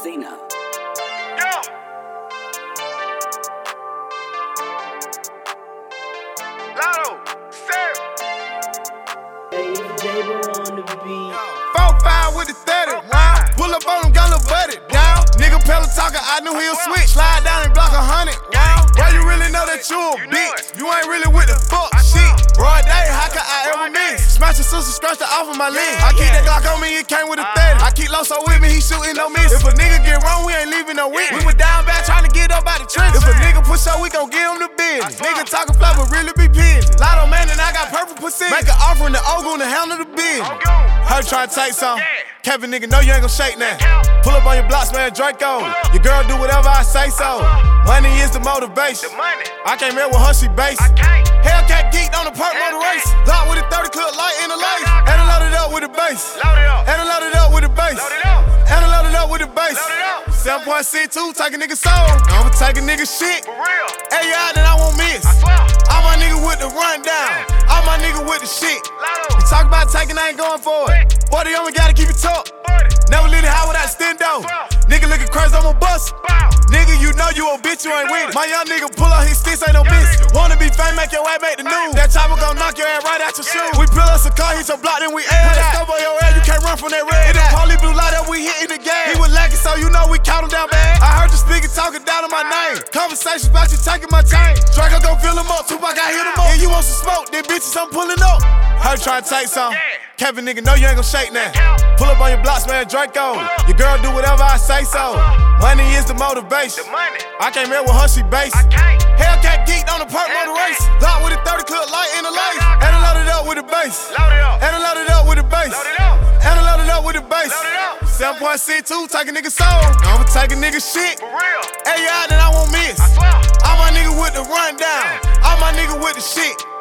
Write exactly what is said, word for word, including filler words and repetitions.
Cena. Yeah. Lotto, Sam. J-Bo on the beat. four five with the thirty. Wow. Pull up on him, got a little buddy. Down. Nigga pedal talking, I knew he'll switch. Slide down and block a hundred. Wow. Boy, you really know that you a bitch. You ain't really with the fuck shit. Broad day, how can I ever miss? Smash your sister, scratch her off of my lid. I keep that Glock on me, it came with a thirty. I keep Loso with me, he shooting no miss. If a nigga get wrong, we ain't leaving no witness. We were down bad trying to get up out the trench. If a nigga push up, we gon' give him the business. Nigga talking fly, but really be pigeon. Lotto man and I got purple percent. Make an offering to Ogun to handle the business. Her try to take some. Kevin nigga, know you ain't gon' shake now. Pull up on your blocks, man, Draco. Your girl do whatever I say so. Money is the motivation. I came here with her, she base. Hellcat geeked on the perk motor race. Lock with a thirty clip light in the lights. And I loaded up with the bass. And I loaded up with the bass. And I loaded up with the bass. seven point six two, take a nigga soul. I'ma take a nigga shit. Hey, y'all, then I won't miss. All my niggas with the rundown. All my niggas with the shit. You talk about taking, I ain't going for it. Boy, the only gotta keep it tough. Never leave the house without stendo. Nigga looking crazy, I'ma bust. Nigga, you know you a bitch, you ain't with it. My young nigga pull out his sticks, ain't no miss. Wanna be famous, make your way, make the news. That chopper gon' knock your ass right out your shoe. We pull us a car, hit your block, then we air it out. Put that on your ass, you can't run from that red. If the police blue light up, we hitting the gas. He was lacking, so you know we count him down bad. I heard the speaker talking down on my name. Conversations about you taking my chain. Draco gon' fill him up, Tupac, I hit him up. And you want some smoke, then bitches, I'm pulling up. Her trying to take some. Kevin nigga, know you ain't gon' shake now. Pull up on your blocks, man, Draco. Your girl do whatever I say so. Money is the motivation. I came here with her, she base. Hellcat geeked on the perk motor race. Lock with a thirty clip light in the lights. And I loaded up with the bass. And I loaded up with the bass. And I loaded up with the bass. seven point six two, take a nigga soul. I'ma take a nigga shit. Hey, y'all, then I won't miss. All my niggas with the rundown. All my niggas with the shit.